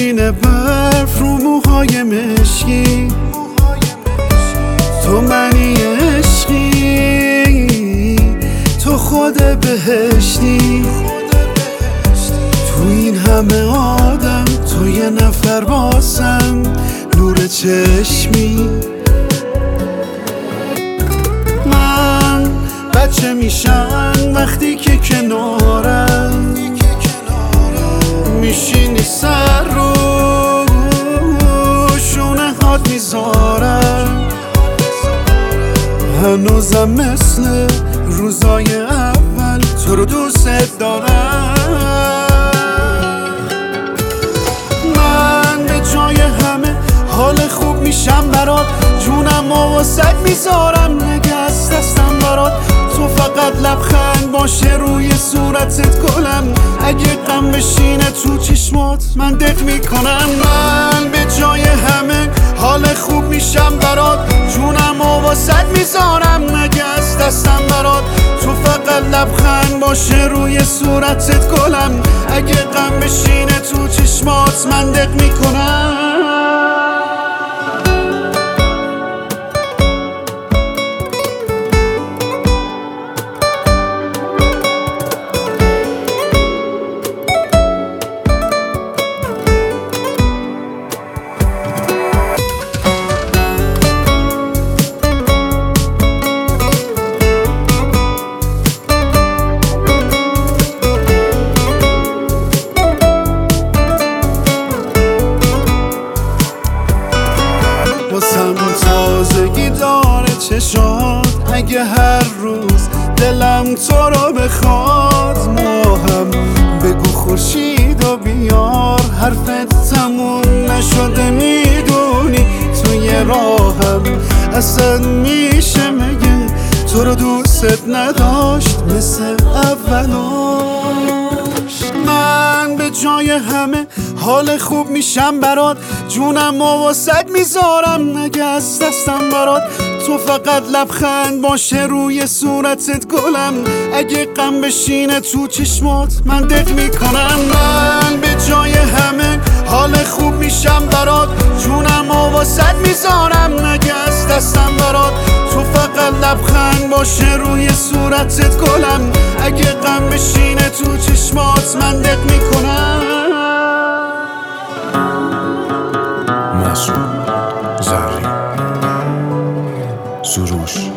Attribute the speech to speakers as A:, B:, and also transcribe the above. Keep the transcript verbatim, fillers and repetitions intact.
A: میشینه برف رو موهای مشکی، تو منی عشقی، تو خود بهشتی، تو این همه آدم تو یه نفر واسم نور چشمی. من بچه میشم وقتی که کنارم میشینی، سر رو شونه هات میذارم، هنوزم مثل روزای اول تو رو دوست دارم. من به جای همه حال خوب میشم برات، جونم و واسه میذارم نگه از دستم برات، تو فقط لبخند باشه روی صورتت گلم، اگه غم بشینه تو چشمات من دق میکنم. من به جای همه حال خوب میشم برات، جونم و واسه میذارم نگه از دستم برات، تو فقط لبخند باشه روی صورتت گلم، اگه غم بشینه تو چشمات من دق میکنم. واسم تازگی داره چشات، اگه هر روز دلم تو رو بخواد، ماهم بگو خورشید و بیار، حرفت تموم نشده میدونی توی راهم، اصلا میشه مگه تو رو دوست نداشت مثل اولاش. من به جای همه حال خوب میشم برات، جونم و واسه میذارم نگه از دستم برات، تو فقط لبخند باشه روی صورتت گلم، اگه غم بشینه تو چشمات من دق میکنم. من به جای همه حال خوب میشم برات، جونم و واسه میذارم نگه از دستم برات، تو فقط لبخند باشه روی صورتت گلم، اگه غم بشینه تو چشمات من دق میکنم.
B: مسعود زرین، سروش